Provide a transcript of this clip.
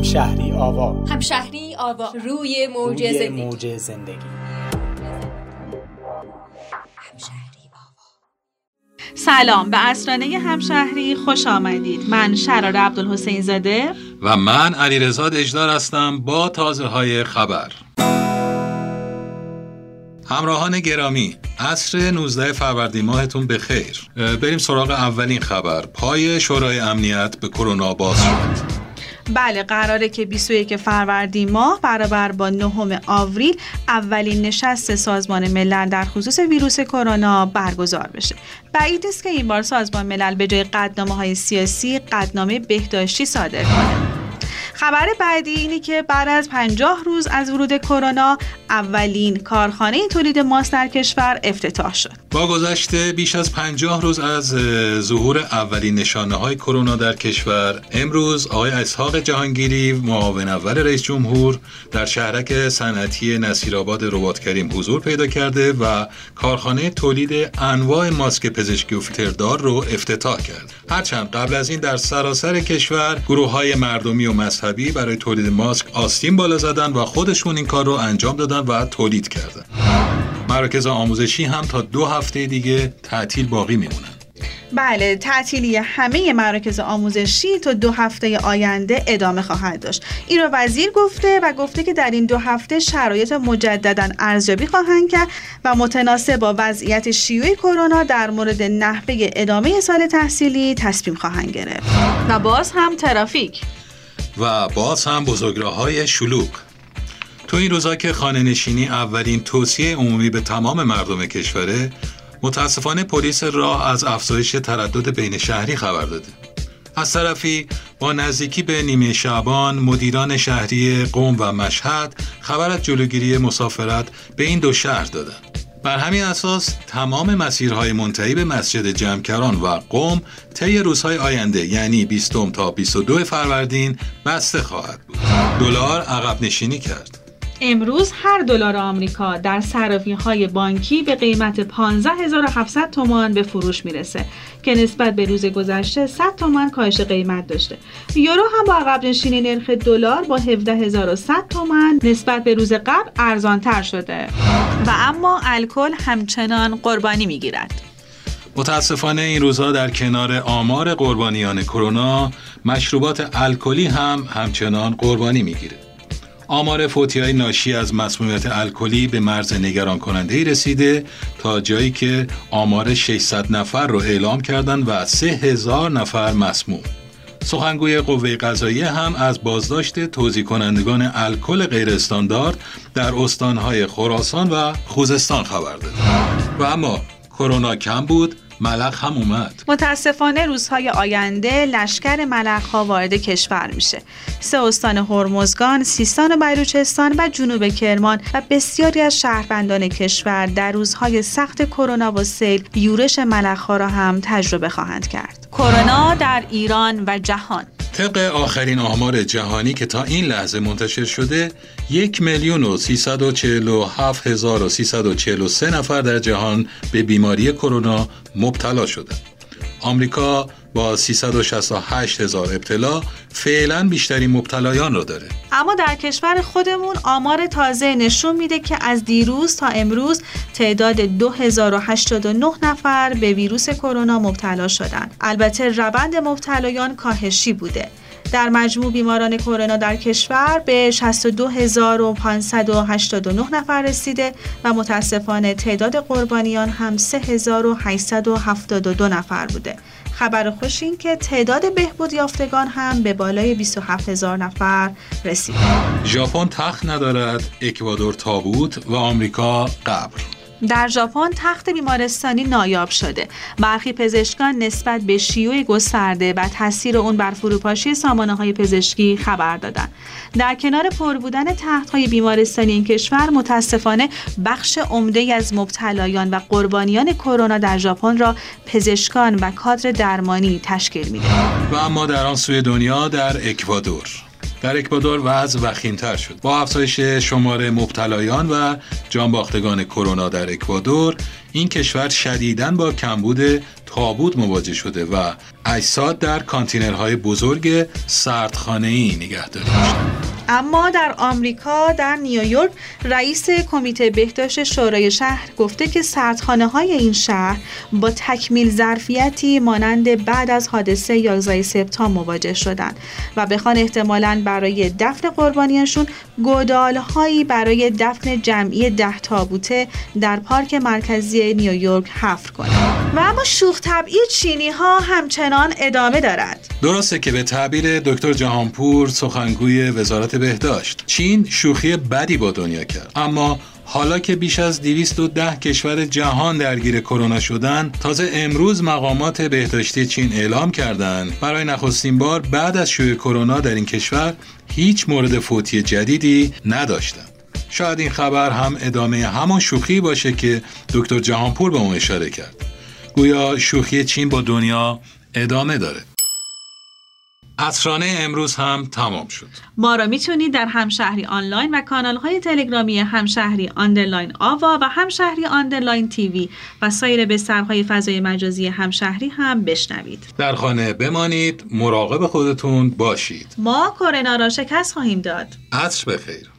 همشهری آوا. همشهری آوا، روی موج زندگی. سلام، به اسرانه همشهری خوش آمدید. من شرار عبدالحسین زاده و من علیرضا دژدار هستم با تازه‌های خبر. همراهان گرامی، عصر 19 فروردین ماهتون بخیر. بریم سراغ اولین خبر. پای شورای امنیت به کرونا باز شد. بله، قراره که 21 فروردین ماه برابر با 9 آوریل اولین نشست سازمان ملل در خصوص ویروس کرونا برگزار بشه. بعید نیست که این بار سازمان ملل به جای قطعنامه‌های سیاسی قطعنامه بهداشتی صادر کنه. خبر بعدی اینه که بعد از 50 روز از ورود کرونا اولین کارخانه تولید ماسک در کشور افتتاح شد. با گذشت بیش از 50 روز از ظهور اولین نشانه‌های کرونا در کشور، امروز آقای اسحاق جهانگیری معاون اول رئیس جمهور در شهرک صنعتی نصیرآباد رباط‌کریم حضور پیدا کرده و کارخانه تولید انواع ماسک پزشکی و فیلتردار رو افتتاح کرد. هرچند قبل از این در سراسر کشور گروه‌های مردمی و مذهبی برای تولید ماسک آستین بالا زدن و خودشون این کار رو انجام دادن و تولید کردن. مراکز آموزشی هم تا 2 هفته دیگه تعطیل باقی میمونن. بله، تعطیلی همه مراکز آموزشی تا 2 هفته آینده ادامه خواهد داشت. این رو وزیر گفته که در این 2 هفته شرایط مجدداً ارزیابی خواهند کرد و متناسب با وضعیت شیوع کرونا در مورد نحوه ادامه سال تحصیلی تصمیم خواهند گرفت. و باز هم ترافیک و باز هم بزرگراه‌های شلوغ. تو این روزا که خانه نشینی اولین توصیه عمومی به تمام مردم کشوره، متاسفانه پلیس راه از افزایش تردد بین شهری خبر داده. از طرفی با نزدیکی به نیمه شعبان، مدیران شهری قم و مشهد خبر از جلوگیری مسافرت به این 2 شهر دادند. بر همین اساس تمام مسیرهای منتهی به مسجد جمکران و قم طی روزهای آینده یعنی 20 تا 22 فروردین بسته خواهد بود. دلار عقب نشینی کرد. امروز هر دلار آمریکا در صرافی‌های بانکی به قیمت 15700 تومان به فروش میرسه که نسبت به روز گذشته 100 تومان کاهش قیمت داشته. یورو هم با عقب نشینی نرخ دلار با 17100 تومان نسبت به روز قبل ارزان‌تر شده و اما الکل همچنان قربانی میگیرد. متاسفانه این روزها در کنار آمار قربانیان کرونا، مشروبات الکلی هم همچنان قربانی میگیره. آمار فوتی‌های ناشی از مسمومیت الکلی به مرز نگران کننده‌ای رسیده تا جایی که آمار 600 نفر رو اعلام کردن و 3000 نفر مسموم. سخنگوی قوه قضاییه هم از بازداشت توزیع کنندگان الکل غیر استاندارد در استان‌های خراسان و خوزستان خبر داد. و اما کرونا کم بود، ملخ هم اومد. متاسفانه روزهای آینده لشکر ملخ‌ها وارد کشور میشه. 3 استان هرمزگان، سیستان و بلوچستان و جنوب کرمان و بسیاری از شهروندان کشور در روزهای سخت کرونا و سیل یورش ملخ‌ها را هم تجربه خواهند کرد. کرونا در ایران و جهان. طبق آخرین آمار جهانی که تا این لحظه منتشر شده، 1,347,343 نفر در جهان به بیماری کرونا مبتلا شدند. آمریکا با 368,000 ابتلا فعلا بیشترین مبتلایان را داره. اما در کشور خودمون آمار تازه نشون میده که از دیروز تا امروز تعداد 2089 نفر به ویروس کرونا مبتلا شدن. البته روند مبتلایان کاهشی بوده. در مجموع بیماران کرونا در کشور به 62589 نفر رسیده و متاسفانه تعداد قربانیان هم 3872 نفر بوده. خبر خوش این که تعداد بهبود یافتگان هم به بالای 27000 نفر رسیده. ژاپن تخت ندارد، اکوادور تابوت و آمریکا قبر. در ژاپن تخت بیمارستانی نایاب شده. برخی پزشکان نسبت به شیوع گسترده و تاثیر اون بر فروپاشی سامانه‌های پزشکی خبر دادند. در کنار پر بودن تخت‌های بیمارستانی این کشور، متاسفانه بخش عمده از مبتلایان و قربانیان کرونا در ژاپن را پزشکان و کادر درمانی تشکیل می‌دهند. و اما در آن سوی دنیا، در اکوادور وضع وخیم‌تر شد. با افزایش شمار مبتلایان و جانباختگان کرونا در اکوادور، این کشور شدیداً با کمبود تابوت مواجه شده و اجساد در کانتینرهای بزرگ سردخانه‌ای نگهداری می‌شدند. اما در آمریکا در نیویورک رئیس کمیته بهداشت شورای شهر گفته که سردخانه‌های این شهر با تکمیل ظرفیتی مانند بعد از حادثه 11 سپتامبر مواجه شدند و بخوان احتمالاً برای دفن قربانیانشون گودال‌هایی برای دفن جمعی 10 تابوته در پارک مرکزی نیویورک حفر کنند. و اما شوخ طبعی چینی‌ها همچنان ادامه دارد. درسته که به تعبیر دکتر جهانپور سخنگوی وزارت بهداشت، چین شوخی بدی با دنیا کرد، اما حالا که بیش از 210 کشور جهان درگیر کرونا شدن، تازه امروز مقامات بهداشتی چین اعلام کردند برای نخستین بار بعد از شیوع کرونا در این کشور هیچ مورد فوتی جدیدی نداشتند. شاید این خبر هم ادامه همان شوخی باشه که دکتر جهانپور به اون اشاره کرد. گویا شوخی چین با دنیا ادامه داره. عصرانه امروز هم تمام شد. ما را میتونید در همشهری آنلاین و کانال‌های تلگرامی همشهری آندرلاین آوا و همشهری آندرلاین تیوی و سایر بسترهای فضای مجازی همشهری هم بشنوید. در خانه بمانید، مراقب خودتون باشید. ما کرونا را شکست خواهیم داد. عصر بخیر.